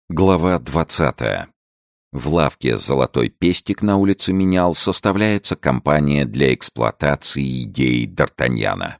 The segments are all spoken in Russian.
Глава 20. В лавке «Золотой пестик» на улице Менял составляется компания для эксплуатации идей Д'Артаньяна.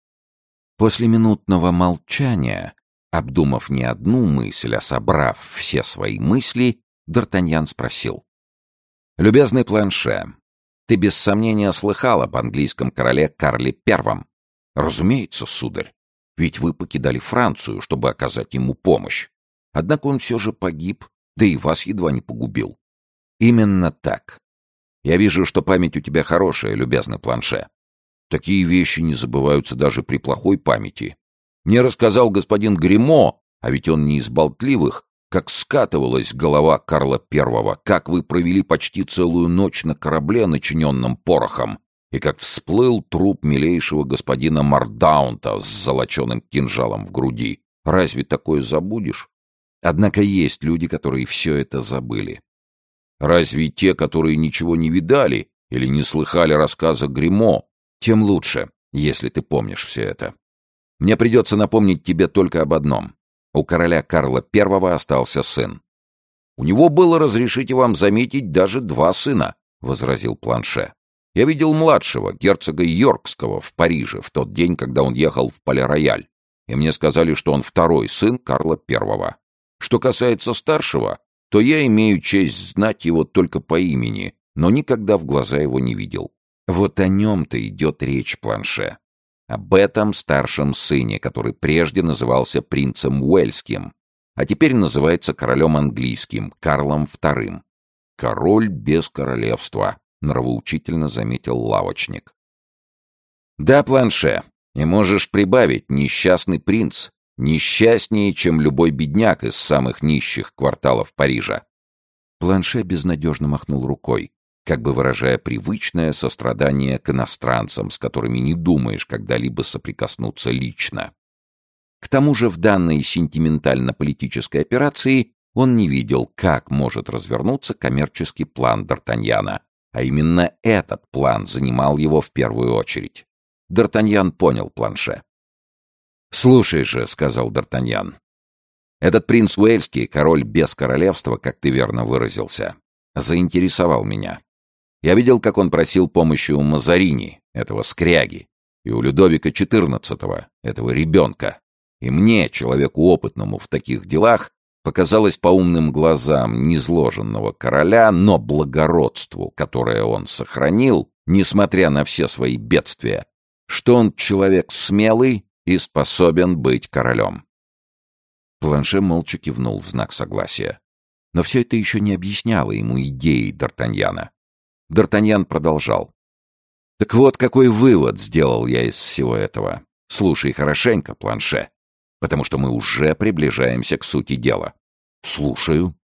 После минутного молчания, обдумав не одну мысль, а собрав все свои мысли, Д'Артаньян спросил. «Любезный Планше, ты без сомнения слыхал об английском короле Карле I?» «Разумеется, сударь, ведь вы покидали Францию, чтобы оказать ему помощь. Однако он все же погиб, да и вас едва не погубил». «Именно так. Я вижу, что память у тебя хорошая, любезный Планше. Такие вещи не забываются даже при плохой памяти. Мне рассказал господин Гримо, а ведь он не из болтливых, как скатывалась голова Карла I, как вы провели почти целую ночь на корабле, начиненном порохом, и как всплыл труп милейшего господина Мардаунта с золоченым кинжалом в груди. Разве такое забудешь? Однако есть люди, которые все это забыли. Разве те, которые ничего не видали или не слыхали рассказа Гримо? Тем лучше, если ты помнишь все это. Мне придется напомнить тебе только об одном. У короля Карла I остался сын. «У него было, разрешите вам заметить, даже 2 сына», — возразил Планше. «Я видел младшего, герцога Йоркского, в Париже в тот день, когда он ехал в Пале-Рояль, и мне сказали, что он второй сын Карла I. Что касается старшего, то я имею честь знать его только по имени, но никогда в глаза его не видел. Вот о нем-то идет речь, Планше. Об этом старшем сыне, который прежде назывался принцем Уэльским, а теперь называется королем английским, Карлом II. Король без королевства», — нравоучительно заметил лавочник. «Да, Планше, и можешь прибавить несчастный принц. Несчастнее, чем любой бедняк из самых нищих кварталов Парижа». Планше безнадежно махнул рукой, как бы выражая привычное сострадание к иностранцам, с которыми не думаешь когда-либо соприкоснуться лично. К тому же в данной сентиментально-политической операции он не видел, как может развернуться коммерческий план Д'Артаньяна, а именно этот план занимал его в первую очередь. Д'Артаньян понял Планше. «Слушай же», — сказал Д'Артаньян, — «этот принц Уэльский, король без королевства, как ты верно выразился, заинтересовал меня. Я видел, как он просил помощи у Мазарини, этого скряги, и у Людовика XIV, этого ребенка. И мне, человеку опытному в таких делах, показалось по умным глазам низложенного короля, но благородству, которое он сохранил, несмотря на все свои бедствия, что он человек смелый и способен быть королем». Планше молча кивнул в знак согласия. Но все это еще не объясняло ему идеи Д'Артаньяна. Д'Артаньян продолжал. «Так вот, какой вывод сделал я из всего этого. Слушай хорошенько, Планше, потому что мы уже приближаемся к сути дела». «Слушаю».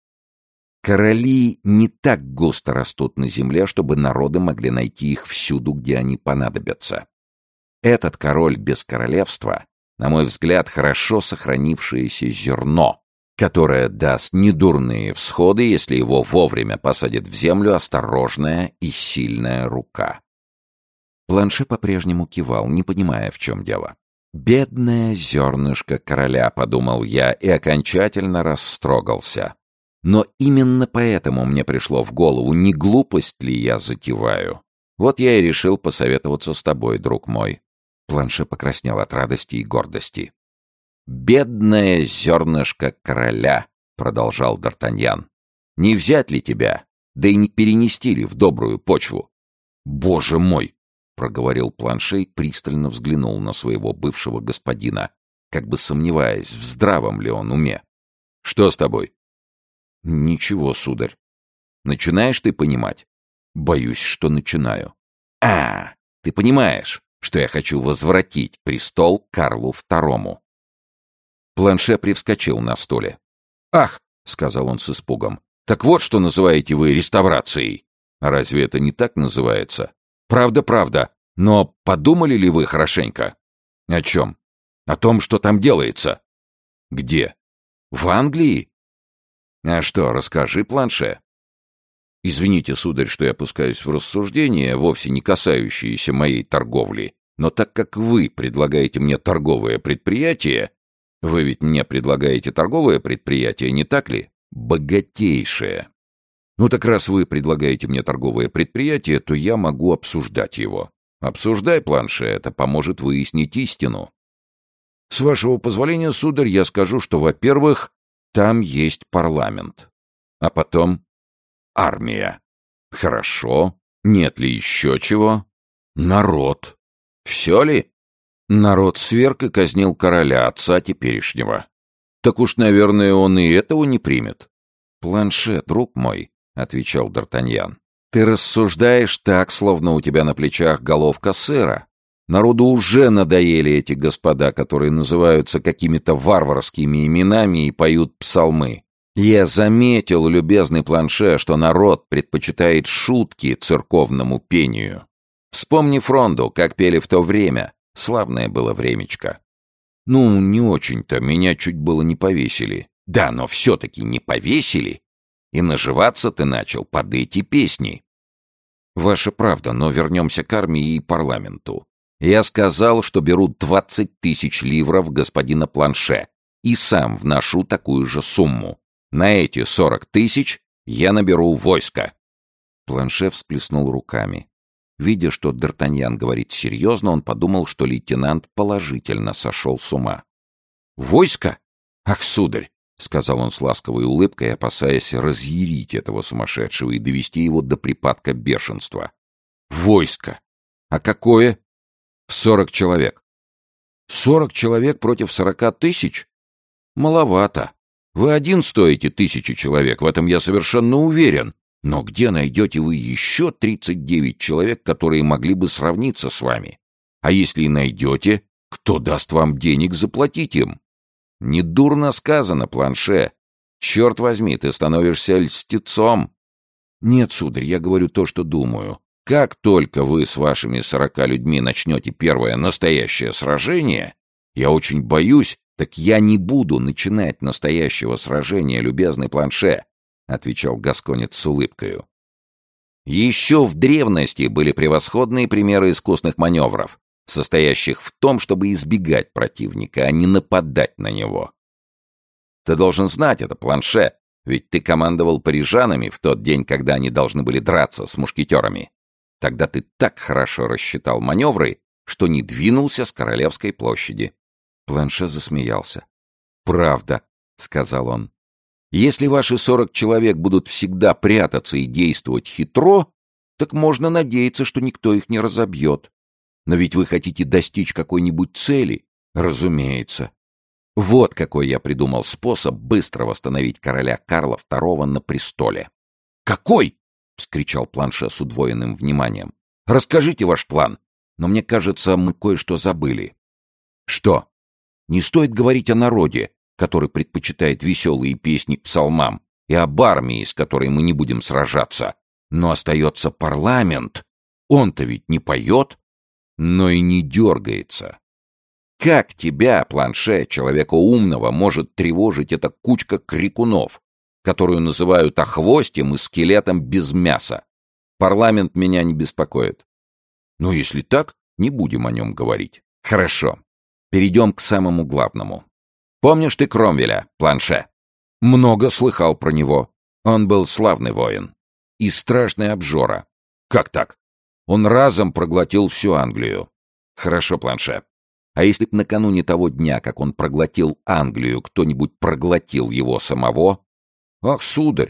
Короли не так густо растут на земле, чтобы народы могли найти их всюду, где они понадобятся. Этот король без королевства, на мой взгляд, хорошо сохранившееся зерно, которое даст недурные всходы, если его вовремя посадит в землю осторожная и сильная рука. Планше по-прежнему кивал, не понимая, в чем дело. «Бедное зернышко короля», — подумал я, и окончательно растрогался. Но именно поэтому мне пришло в голову, не глупость ли я затеваю. Вот я и решил посоветоваться с тобой, друг мой. Планше покраснел от радости и гордости. «Бедное зернышко короля», — продолжал Д'Артаньян. «Не взять ли тебя, да и не перенести ли в добрую почву?» «Боже мой!» — проговорил Планше и пристально взглянул на своего бывшего господина, как бы сомневаясь, в здравом ли он уме. «Что с тобой?» «Ничего, сударь. Начинаешь ты понимать?» «Боюсь, что начинаю». Ты понимаешь, что я хочу возвратить престол Карлу II?» Планше привскочил на стуле. «Ах!» — сказал он с испугом. «Так вот, что называете вы реставрацией. А разве это не так называется? Правда, правда. Но подумали ли вы хорошенько?» «О чем?» «О том, что там делается». «Где?» «В Англии». «А что, расскажи, Планше». «Извините, сударь, что я пускаюсь в рассуждения, вовсе не касающиеся моей торговли, но так как вы предлагаете мне торговое предприятие, Вы ведь мне предлагаете торговое предприятие, не так ли? Богатейшее. Ну так раз вы предлагаете мне торговое предприятие, то я могу обсуждать его. Обсуждай, Планше, это поможет выяснить истину. С вашего позволения, сударь, я скажу, что, во-первых, там есть парламент. А потом армия. Хорошо. Нет ли еще чего? Народ. Все ли? Народ сверг и казнил короля, отца теперешнего. Так уж, наверное, он и этого не примет. Планше, друг мой, — отвечал Д'Артаньян, — ты рассуждаешь так, словно у тебя на плечах головка сыра. Народу уже надоели эти господа, которые называются какими-то варварскими именами и поют псалмы. Я заметил, любезный Планше, что народ предпочитает шутки церковному пению. Вспомни Фронду, как пели в то время. Славное было времечко. Ну, не очень-то, меня чуть было не повесили. Да, но все-таки не повесили. И наживаться ты начал под эти песни. Ваша правда, но вернемся к армии и парламенту. Я сказал, что беру 20 тысяч ливров господина Планше и сам вношу такую же сумму. На эти 40 тысяч я наберу войско. Планше всплеснул руками. Видя, что Д'Артаньян говорит серьезно, он подумал, что лейтенант положительно сошел с ума. «Войско? Ах, сударь!» — сказал он с ласковой улыбкой, опасаясь разъярить этого сумасшедшего и довести его до припадка бешенства. «Войско! А какое?» «В 40 человек». 40 человек против 40 тысяч? Маловато. Вы один стоите 1000 человек, в этом я совершенно уверен. Но где найдете вы еще 39 человек, которые могли бы сравниться с вами? А если и найдете, кто даст вам денег заплатить им? Недурно сказано, Планше. Черт возьми, ты становишься льстецом. Нет, сударь, я говорю то, что думаю. Как только вы с вашими 40 людьми начнете первое настоящее сражение, я очень боюсь, так я не буду начинать настоящего сражения, любезный Планше, — отвечал гасконец с улыбкою. Еще в древности были превосходные примеры искусных маневров, состоящих в том, чтобы избегать противника, а не нападать на него. Ты должен знать это, Планше, ведь ты командовал парижанами в тот день, когда они должны были драться с мушкетерами. Тогда ты так хорошо рассчитал маневры, что не двинулся с Королевской площади. Планше засмеялся. «Правда», — сказал он. «Если ваши 40 человек будут всегда прятаться и действовать хитро, так можно надеяться, что никто их не разобьет. Но ведь вы хотите достичь какой-нибудь цели, разумеется. Вот какой я придумал способ быстро восстановить короля Карла II на престоле». «Какой?» — вскричал Планше с удвоенным вниманием. «Расскажите ваш план, но мне кажется, мы кое-что забыли». «Что?» «Не стоит говорить о народе, который предпочитает веселые песни псалмам, и об армии, с которой мы не будем сражаться. Но остается парламент. Он-то ведь не поет, но и не дергается. Как тебя, Планше, человека умного, может тревожить эта кучка крикунов, которую называют охвостем и скелетом без мяса? Парламент меня не беспокоит. Ну, если так, не будем о нем говорить. Хорошо. Перейдем к самому главному. Помнишь ты Кромвеля, Планше? Много слыхал про него. Он был славный воин. И страшный обжора. Как так? Он разом проглотил всю Англию. Хорошо, Планше. А если б накануне того дня, как он проглотил Англию, кто-нибудь проглотил его самого? Ах, сударь!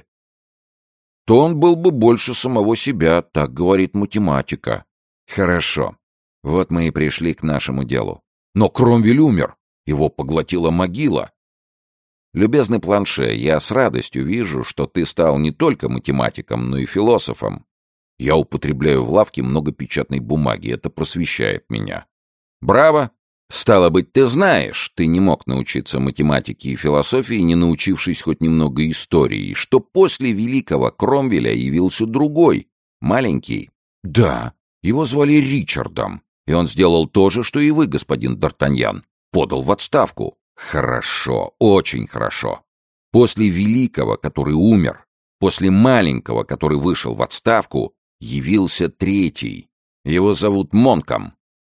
То он был бы больше самого себя, так говорит математика. Хорошо. Вот мы и пришли к нашему делу. Но Кромвель умер. Его поглотила могила. Любезный Планше, я с радостью вижу, что ты стал не только математиком, но и философом. Я употребляю в лавке много печатной бумаги, это просвещает меня. Браво! Стало быть, ты знаешь, ты не мог научиться математике и философии, не научившись хоть немного истории, что после великого Кромвеля явился другой, маленький. Да, его звали Ричардом, и он сделал то же, что и вы, господин Д'Артаньян. Подал в отставку. Хорошо, очень хорошо. После великого, который умер, после маленького, который вышел в отставку, явился третий. Его зовут Монком.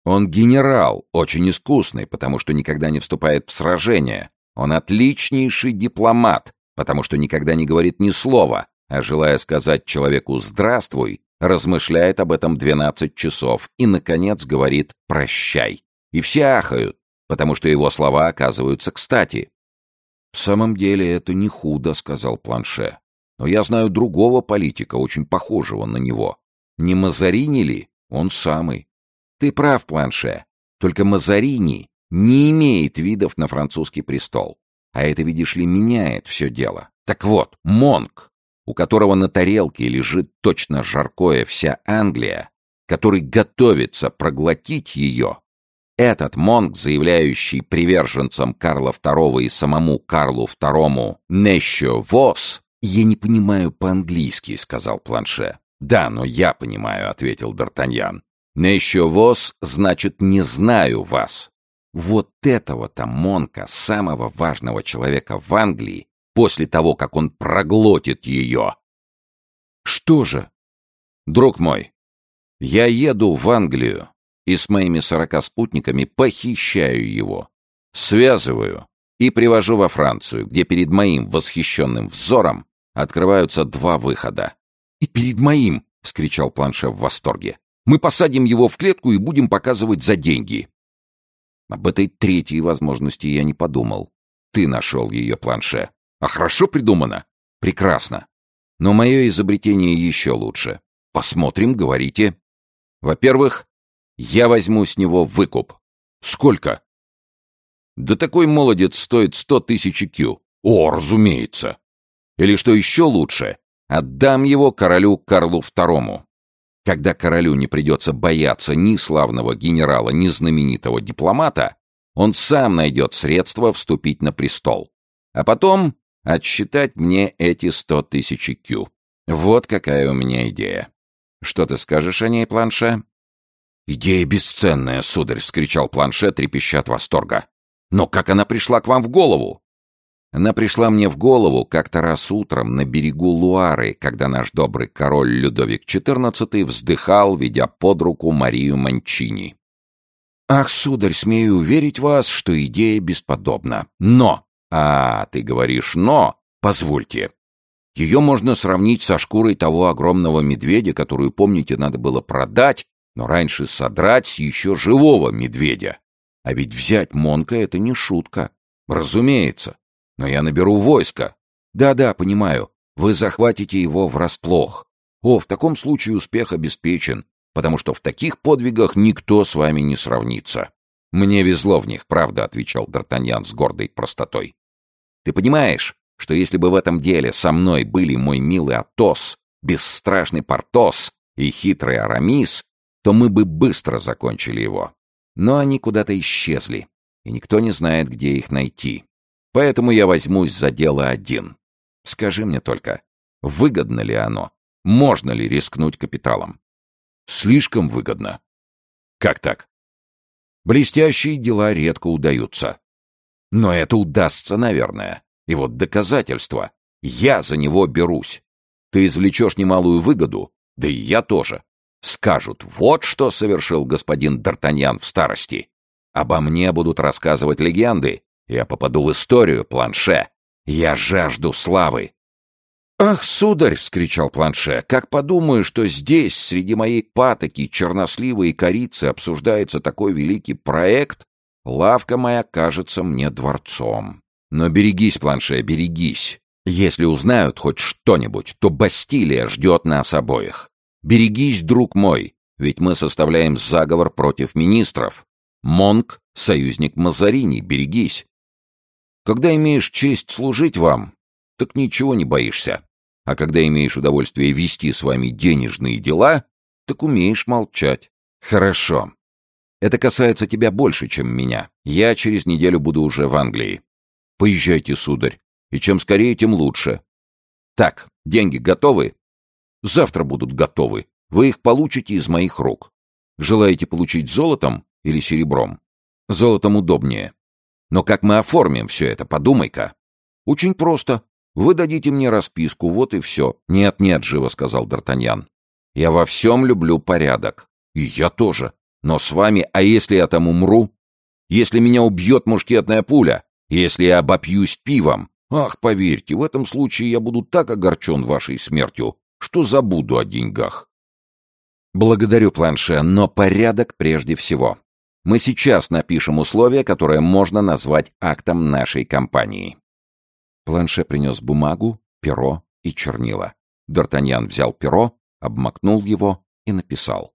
Он генерал, очень искусный, потому что никогда не вступает в сражение. Он отличнейший дипломат, потому что никогда не говорит ни слова, а желая сказать человеку «здравствуй», размышляет об этом 12 часов и, наконец, говорит «прощай». И все ахают, потому что его слова оказываются кстати. «В самом деле это не худо», — сказал Планше. «Но я знаю другого политика, очень похожего на него. Не Мазарини ли? Он самый». «Ты прав, Планше. Только Мазарини не имеет видов на французский престол. А это, видишь ли, меняет все дело. Так вот, Монк, у которого на тарелке лежит точно жаркое вся Англия, который готовится проглотить ее, этот Монк, заявляющий приверженцам Карла II и самому Карлу II «Нещо вос», «Я не понимаю по-английски», — сказал Планше. «Да, но я понимаю», — ответил Д'Артаньян. «Нещо вос» значит «не знаю вас». Вот этого-то Монка, самого важного человека в Англии, после того, как он проглотит ее. Что же? Друг мой, я еду в Англию и с моими 40 спутниками похищаю его, связываю и привожу во Францию, где перед моим восхищенным взором открываются 2 выхода. «И перед моим!» — вскричал Планше в восторге. «Мы посадим его в клетку и будем показывать за деньги». Об этой 3-й возможности я не подумал. Ты нашел ее, Планше. А хорошо придумано? Прекрасно. Но мое изобретение еще лучше. Посмотрим, говорите. Во-первых, я возьму с него выкуп. Сколько? Да такой молодец стоит 100 000 кью. О, разумеется. Или что еще лучше, отдам его королю Карлу II. Когда королю не придется бояться ни славного генерала, ни знаменитого дипломата, он сам найдет средства вступить на престол. А потом отсчитать мне эти 100 000 кью. Вот какая у меня идея. Что ты скажешь о ней, Планше? «Идея бесценная, сударь!» — вскричал Планше, трепеща от восторга. «Но как она пришла к вам в голову?» Она пришла мне в голову как-то раз утром на берегу Луары, когда наш добрый король Людовик XIV вздыхал, ведя под руку Марию Манчини. «Ах, сударь, смею уверить вас, что идея бесподобна. Но! Ты говоришь «но»? Позвольте. Ее можно сравнить со шкурой того огромного медведя, которую, помните, надо было продать, но раньше содрать с еще живого медведя. А ведь взять Монка — это не шутка. Разумеется. Но я наберу войско. Да-да, понимаю. Вы захватите его врасплох. В таком случае успех обеспечен, потому что в таких подвигах никто с вами не сравнится. Мне везло в них, правда, отвечал Д'Артаньян с гордой простотой. Ты понимаешь, что если бы в этом деле со мной были мой милый Атос, бесстрашный Портос и хитрый Арамис, то мы бы быстро закончили его. Но они куда-то исчезли, и никто не знает, где их найти. Поэтому я возьмусь за дело один. Скажи мне только, выгодно ли оно? Можно ли рискнуть капиталом? Слишком выгодно. Как так? Блестящие дела редко удаются. Но это удастся, наверное. И вот доказательство. Я за него берусь. Ты извлечешь немалую выгоду, да и я тоже. Скажут, вот что совершил господин Д'Артаньян в старости. Обо мне будут рассказывать легенды. Я попаду в историю, Планше. Я жажду славы. «Ах, сударь!» — вскричал Планше. «Как подумаю, что здесь, среди моей патоки, чернослива и корицы, обсуждается такой великий проект, лавка моя кажется мне дворцом. Но берегись, Планше, берегись. Если узнают хоть что-нибудь, то Бастилия ждет нас обоих. Берегись, друг мой, ведь мы составляем заговор против министров. Монк — союзник Мазарини, берегись. Когда имеешь честь служить вам, так ничего не боишься. А когда имеешь удовольствие вести с вами денежные дела, так умеешь молчать. Хорошо. Это касается тебя больше, чем меня. Я через неделю буду уже в Англии. Поезжайте, сударь. И чем скорее, тем лучше. Так, деньги готовы? Завтра будут готовы. Вы их получите из моих рук. Желаете получить золотом или серебром? Золотом удобнее. Но как мы оформим все это, подумай-ка. Очень просто. Вы дадите мне расписку, вот и все. Нет, живо сказал Д'Артаньян. Я во всем люблю порядок. И я тоже. Но с вами, а если я там умру? Если меня убьет мушкетная пуля? Если я обопьюсь пивом? Ах, поверьте, в этом случае я буду так огорчен вашей смертью, что забуду о деньгах. Благодарю, Планше, но порядок прежде всего. Мы сейчас напишем условия, которые можно назвать актом нашей компании. Планше принес бумагу, перо и чернила. Д'Артаньян взял перо, обмакнул его и написал.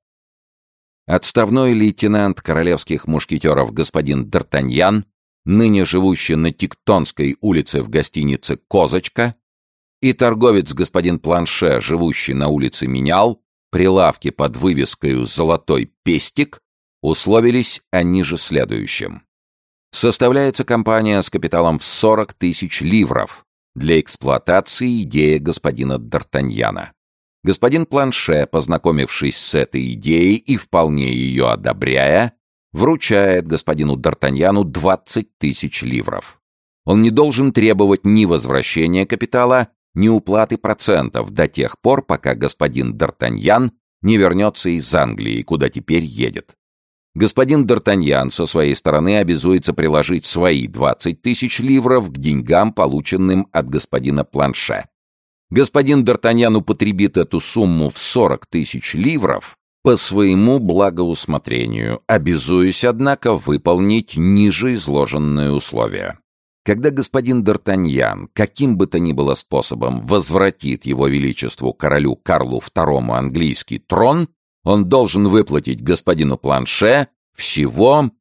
Отставной лейтенант королевских мушкетеров господин Д'Артаньян, ныне живущий на Тектонской улице в гостинице «Козочка», и торговец господин Планше, живущий на улице Менял, при лавке под вывеской «Золотой пестик», условились о ниже следующем. Составляется компания с капиталом в 40 тысяч ливров для эксплуатации идеи господина Д'Артаньяна. Господин Планше, познакомившись с этой идеей и вполне ее одобряя, вручает господину Д'Артаньяну 20 тысяч ливров. Он не должен требовать ни возвращения капитала, ни уплаты процентов до тех пор, пока господин Д'Артаньян не вернется из Англии, куда теперь едет. Господин Д'Артаньян со своей стороны обязуется приложить свои 20 тысяч ливров к деньгам, полученным от господина Планше. Господин Д'Артаньян употребит эту сумму в 40 тысяч ливров по своему благоусмотрению, обязуясь, однако, выполнить ниже изложенные условия. Когда господин Д'Артаньян каким бы то ни было способом возвратит его величеству королю Карлу II английский трон, он должен выплатить господину Планше всего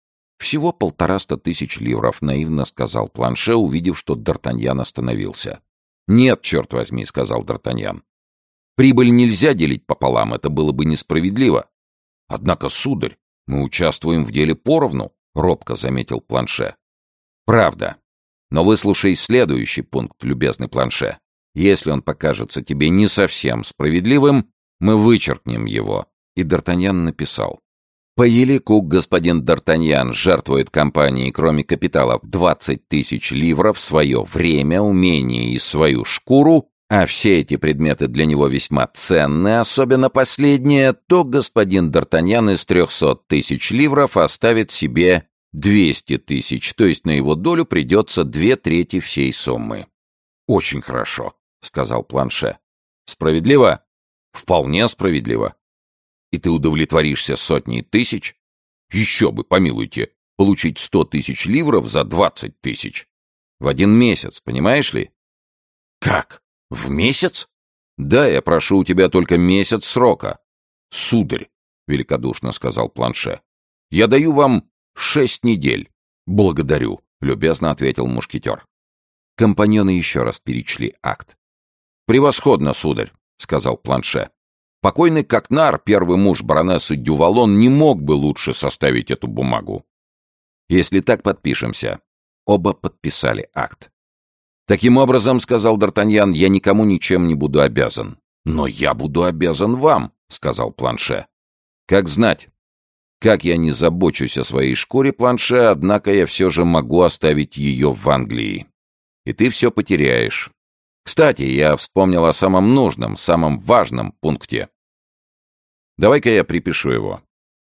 150 тысяч ливров, наивно сказал Планше, увидев, что Д'Артаньян остановился. «Нет, черт возьми», — сказал Д'Артаньян. «Прибыль нельзя делить пополам, это было бы несправедливо». «Однако, сударь, мы участвуем в деле поровну», — робко заметил Планше. «Правда. Но выслушай следующий пункт, любезный Планше. Если он покажется тебе не совсем справедливым, мы вычеркнем его». И Д'Артаньян написал. По елику господин Д'Артаньян жертвует компании, кроме капитала, в 20 тысяч ливров, свое время, умение и свою шкуру, а все эти предметы для него весьма ценны, особенно последние, то господин Д'Артаньян из 300 тысяч ливров оставит себе 200 тысяч, то есть на его долю придется 2/3 всей суммы. «Очень хорошо», — сказал Планше. «Справедливо?» «Вполне справедливо». «И ты удовлетворишься сотней тысяч?» «Еще бы, помилуйте, получить 100 тысяч ливров за 20 тысяч. В 1 месяц, понимаешь ли?» «Как? В месяц?» «Да, я прошу у тебя только месяц срока». «Сударь», — великодушно сказал Планше, — «я даю вам 6 недель». «Благодарю», — любезно ответил мушкетер. Компаньоны еще раз перечли акт. «Превосходно, сударь», — сказал Планше. «Покойный Кокнар, первый муж баронессы Дювалон, не мог бы лучше составить эту бумагу». «Если так, подпишемся». Оба подписали акт. «Таким образом, — сказал Д'Артаньян, — я никому ничем не буду обязан». «Но я буду обязан вам», — сказал Планше. «Как знать. Как я не забочусь о своей шкуре, Планше, однако я все же могу оставить ее в Англии. И ты все потеряешь. Кстати, я вспомнил о самом нужном, самом важном пункте. Давай-ка я припишу его.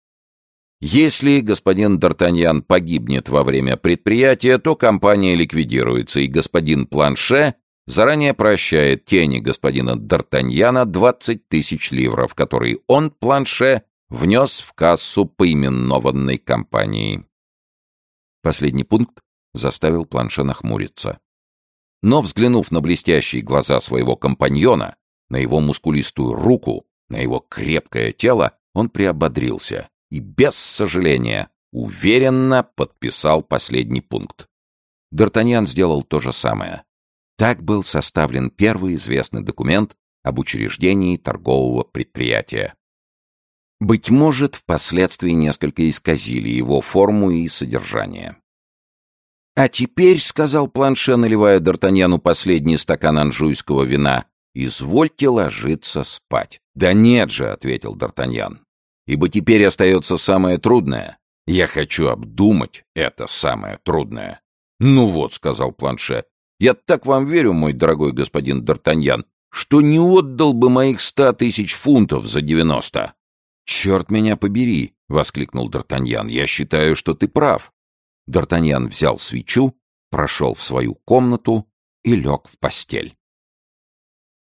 Если господин Д'Артаньян погибнет во время предприятия, то компания ликвидируется, и господин Планше заранее прощает тени господина Д'Артаньяна 20 тысяч ливров, которые он, Планше, внес в кассу поименованной компании». Последний пункт заставил Планше нахмуриться. Но, взглянув на блестящие глаза своего компаньона, на его мускулистую руку, на его крепкое тело, он приободрился и, без сожаления, уверенно подписал последний пункт. Д'Артаньян сделал то же самое. Так был составлен первый известный документ об учреждении торгового предприятия. Быть может, впоследствии несколько исказили его форму и содержание. «А теперь, — сказал Планше, наливая Д'Артаньяну последний стакан анжуйского вина, — извольте ложиться спать». «Да нет же, — ответил Д'Артаньян, — ибо теперь остается самое трудное. Я хочу обдумать это самое трудное». «Ну вот, — сказал Планше, — я так вам верю, мой дорогой господин Д'Артаньян, что не отдал бы моих 100 тысяч фунтов за 90. «Черт меня побери! — воскликнул Д'Артаньян. «Я считаю, что ты прав». Д'Артаньян взял свечу, прошел в свою комнату и лег в постель.